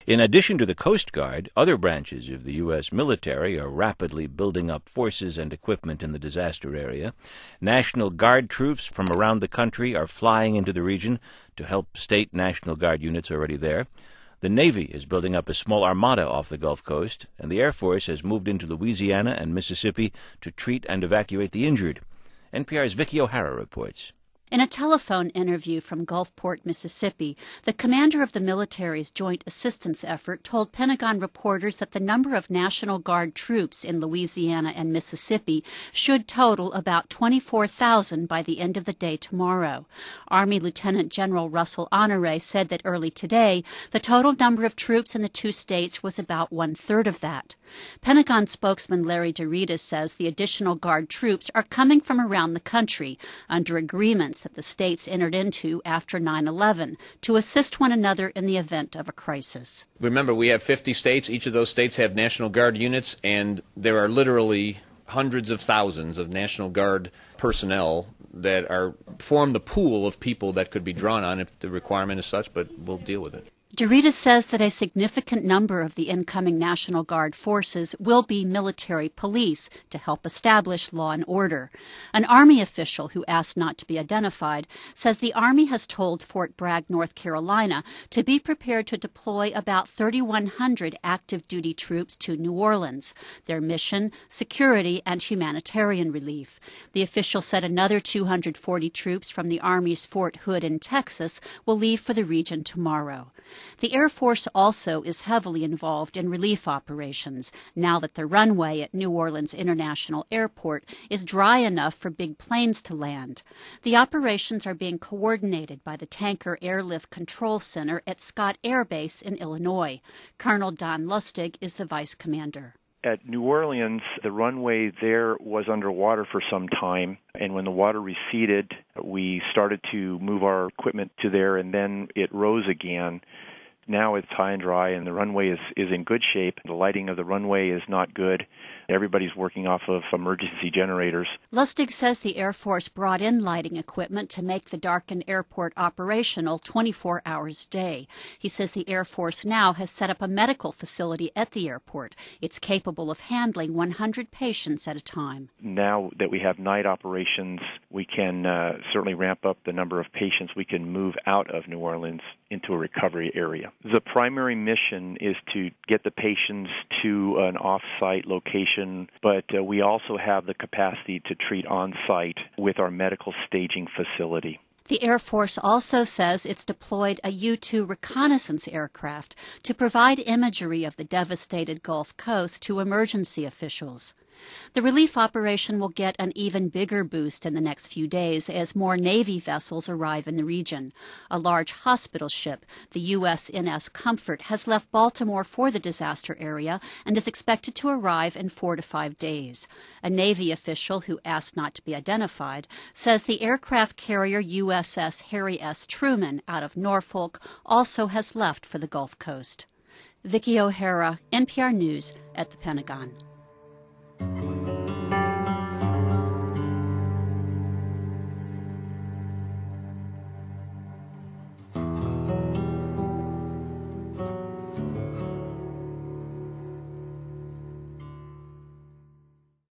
In addition to the Coast Guard, other branches of the U.S. military are rapidly building up forces and equipment in the disaster area. National Guard troops from around the country are flying into the region to help state National Guard units already there. The Navy is building up a small armada off the Gulf Coast, and the Air Force has moved into Louisiana and Mississippi to treat and evacuate the injured. NPR's Vicki O'Hara reports. In a telephone interview from Gulfport, Mississippi, the commander of the military's joint assistance effort told Pentagon reporters that the number of National Guard troops in Louisiana and Mississippi should total about 24,000 by the end of the day tomorrow. Army Lieutenant General Russell Honore said that early today, the total number of troops in the two states was about one-third of that. Pentagon spokesman Larry DeRitas says the additional Guard troops are coming from around the country under agreements that the states entered into after 9/11 to assist one another in the event of a crisis. Remember, we have 50 states. Each of those states have National Guard units, and there are literally hundreds of thousands of National Guard personnel that form the pool of people that could be drawn on if the requirement is such, but we'll deal with it. DeRitas says that a significant number of the incoming National Guard forces will be military police to help establish law and order. An Army official who asked not to be identified says the Army has told Fort Bragg, North Carolina, to be prepared to deploy about 3,100 active duty troops to New Orleans. Their mission, security and humanitarian relief. The official said another 240 troops from the Army's Fort Hood in Texas will leave for the region tomorrow. The Air Force also is heavily involved in relief operations now that the runway at New Orleans International Airport is dry enough for big planes to land. The operations are being coordinated by the Tanker Airlift Control Center at Scott Air Base in Illinois. Colonel Don Lustig is the vice commander. At New Orleans, the runway there was underwater for some time, and when the water receded, we started to move our equipment to there, and then it rose again. Now it's high and dry, and the runway is in good shape. The lighting of the runway is not good. Everybody's working off of emergency generators. Lustig says the Air Force brought in lighting equipment to make the darkened airport operational 24 hours a day. He says the Air Force now has set up a medical facility at the airport. It's capable of handling 100 patients at a time. Now that we have night operations, we can certainly ramp up the number of patients we can move out of New Orleans into a recovery area. The primary mission is to get the patients to an off-site location, but we also have the capacity to treat on-site with our medical staging facility. The Air Force also says it's deployed a U-2 reconnaissance aircraft to provide imagery of the devastated Gulf Coast to emergency officials. The relief operation will get an even bigger boost in the next few days as more Navy vessels arrive in the region. A large hospital ship, the USNS Comfort, has left Baltimore for the disaster area and is expected to arrive in 4 to 5 days. A Navy official who asked not to be identified says the aircraft carrier USS Harry S. Truman out of Norfolk also has left for the Gulf Coast. Vicki O'Hara, NPR News at the Pentagon.